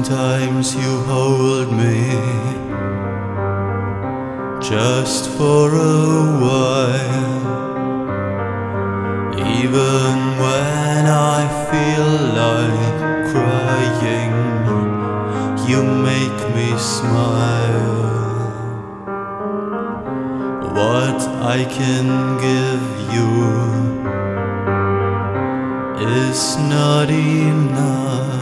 Sometimes you hold me just for a while, even when I feel like crying, you make me smile. What I can give you is not enough.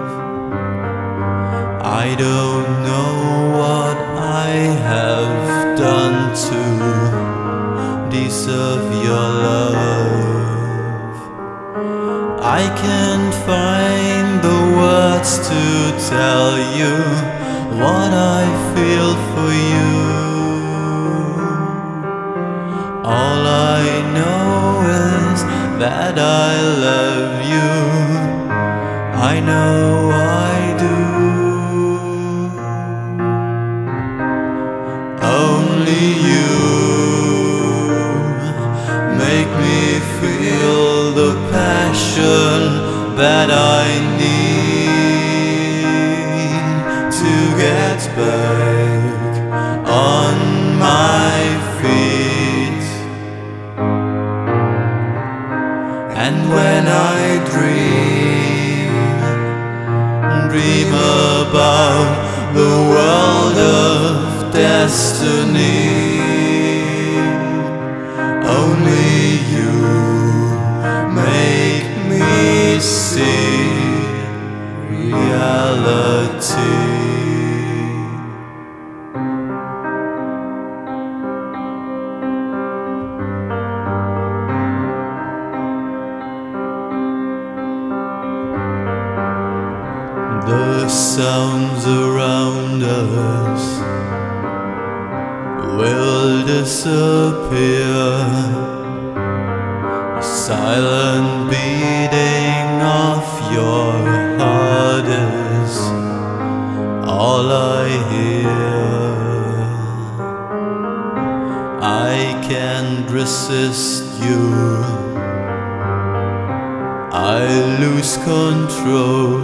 I don't know what I have done to deserve your love. I can't find the words to tell you what I feel for you. All I know is that I love you. I know I do. Only you make me feel the passion that I need to get back on my feet. And when I dream about the world of destiny, only you make me see reality. The sounds around us will disappear. The silent beating of your heart is all I hear. I can't resist you. I lose control.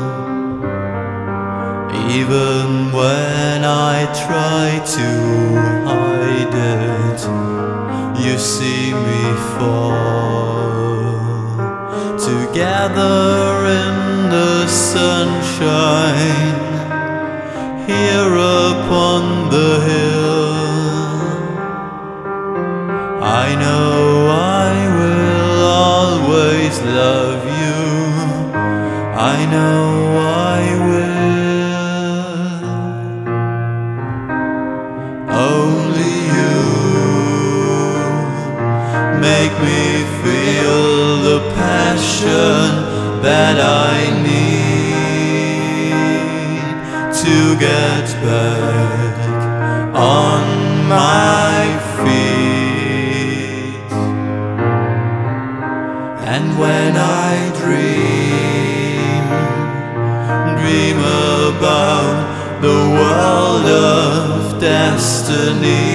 Even when I try to hide it, you see me fall. Together in the sunshine, here upon the hill, I know I will always love you. I know I will. Only you make me feel the passion that I need to get back on my feet. And when I dream about the world of destiny,